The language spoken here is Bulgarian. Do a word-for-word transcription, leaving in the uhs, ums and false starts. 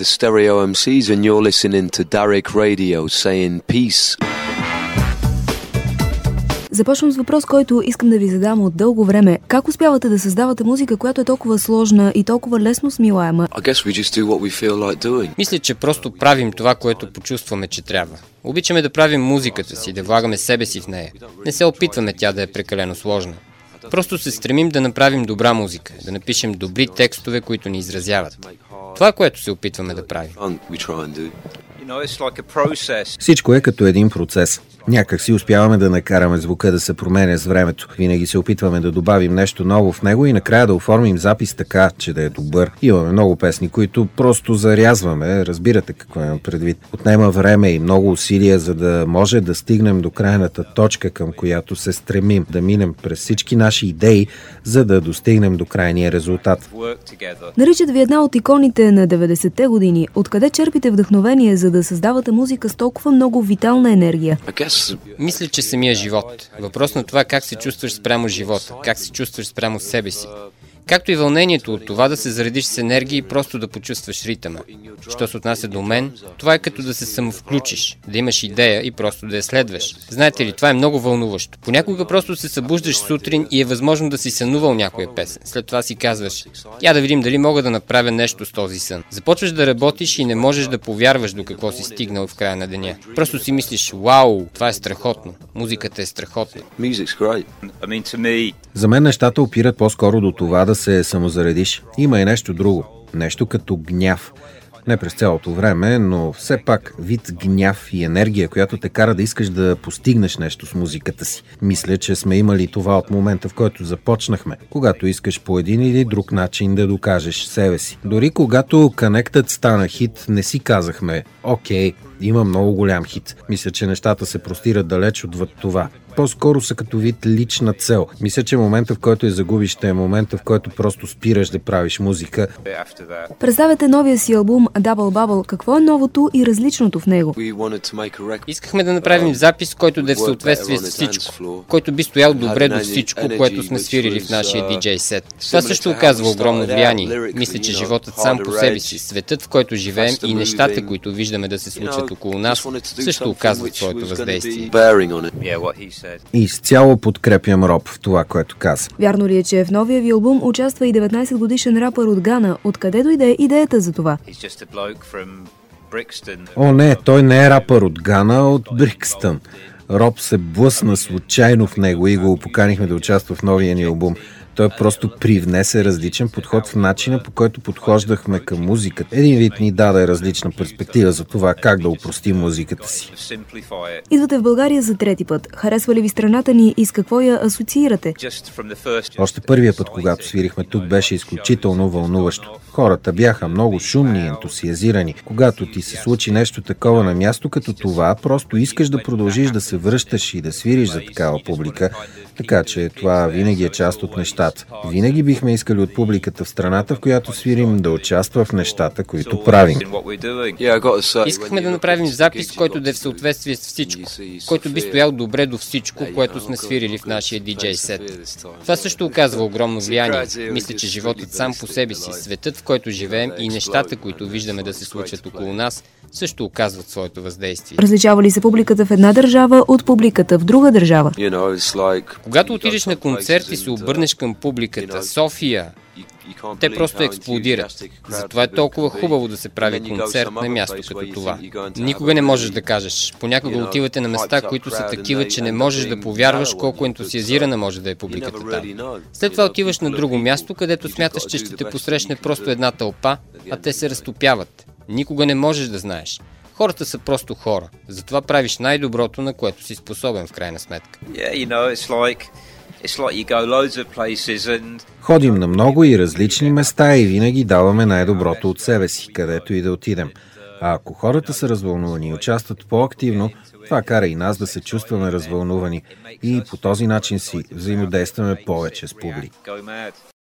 the Stereo em си ес and you're listening to Derek Radio saying peace. Започвам с въпрос, който искам да ви задам от дълго време. Как успявате да създавате музика, която е толкова сложна и толкова лесно смилаема? Like Мисля, че просто правим това, което почувстваме, че трябва. Обичаме да правим музиката си, да влагаме себе си в нея. Не се опитваме тя да е прекалено сложна. Просто се стремим да направим добра музика, да напишем добри текстове, които ни изразяват. Това, което се опитваме да правим. Всичко е като един процес. Някак си успяваме да накараме звука да се променя с времето. Винаги се опитваме да добавим нещо ново в него и накрая да оформим запис така, че да е добър. Имаме много песни, които просто зарязваме. Разбирате какво имам предвид. Отнема време и много усилия, за да може да стигнем до крайната точка, към която се стремим. Да минем през всички наши идеи, за да достигнем до крайния резултат. Наричат ви една от иконите на деветдесетте години. Откъде черпите вдъхновение, за да създавате музика с толкова много витална енергия? Мисля, че самия живот. Въпрос на това как се чувстваш спрямо живота, как се чувстваш спрямо себе си. Както и вълнението от това да се заредиш с енергия и просто да почувстваш ритъма. Що се отнася до мен, това е като да се самовключиш, да имаш идея и просто да я следваш. Знаете ли, това е много вълнуващо. Понякога просто се събуждаш сутрин и е възможно да си сънувал някоя песен. След това си казваш, я да видим дали мога да направя нещо с този сън. Започваш да работиш и не можеш да повярваш до какво си стигнал в края на деня. Просто си мислиш, вау, това е страхотно. Музиката е страхотна. За мен нещата опират по-скоро до това да се самозаредиш. Има и нещо друго. Нещо като гняв. Не през цялото време, но все пак вид гняв и енергия, която те кара да искаш да постигнеш нещо с музиката си. Мисля, че сме имали това от момента, в който започнахме, когато искаш по един или друг начин да докажеш себе си. Дори когато Connected стана хит, не си казахме, окей, има много голям хит. Мисля, че нещата се простират далеч отвъд това. По-скоро са като вид лична цел. Мисля, че момента, в който я загубиш, ще е момента, в който просто спираш да правиш музика. Представяте новия си албум Double Bubble. Какво е новото и различното в него? Искахме да направим запис, който да е в съответствие с всичко, който би стоял добре до всичко, което сме свирили в нашия диджей сет. Това също оказва огромно влияние. Мисля, че животът сам по себе си, светът, в който живеем и нещата, които виждаме да се случат около нас, също оказват своето въздействие. И изцяло подкрепям Роб в това, което каза. Вярно ли е, че в новия ви албум участва и деветнайсет годишен рапър от Гана? Откъде дойде идеята за това? О, не, той не е рапър от Гана, а от Брикстън. Роб се блъсна случайно в него и го поканихме да участва в новия ни албум. Той просто привнесе различен подход в начина, по който подхождахме към музиката. Един вид ни даде различна перспектива за това как да упростим музиката си. Идвате в България за трети път. Харесва ли ви страната ни и с какво я асоциирате? Още първия път, когато свирихме тук, беше изключително вълнуващо. Хората бяха много шумни и ентусиазирани. Когато ти се случи нещо такова на място като това, просто искаш да продължиш да се връщаш и да свириш за такава публика. Така че това винаги е част от нещата. Винаги бихме искали от публиката в страната, в която свирим, да участва в нещата, които правим. Искахме да направим запис, който да е в съответствие с всичко, който би стоял добре до всичко, което сме свирили в нашия диджей сет. Това също оказва огромно влияние. Мисля, че животът сам по себе си, светът, в който живеем и нещата, които виждаме да се случват около нас, също оказват своето въздействие. Различава ли се публиката в една държава от публиката в друга държава? Когато отидеш на концерт и се обърнеш към публиката, София, те просто експлодират. Затова е толкова хубаво да се прави концерт на място като това. Никога не можеш да кажеш. Понякога отивате на места, които са такива, че не можеш да повярваш колко ентусиазирана може да е публиката там. След това отиваш на друго място, където смяташ, че ще те посрещне просто една тълпа, а те се разтопяват. Никога не можеш да знаеш. Хората са просто хора. Затова правиш най-доброто, на което си способен в крайна сметка. Ходим на много и различни места и винаги даваме най-доброто от себе си, където и да отидем. А ако хората са развълнувани и участват по-активно, това кара и нас да се чувстваме развълнувани и по този начин си взаимодействаме повече с публика.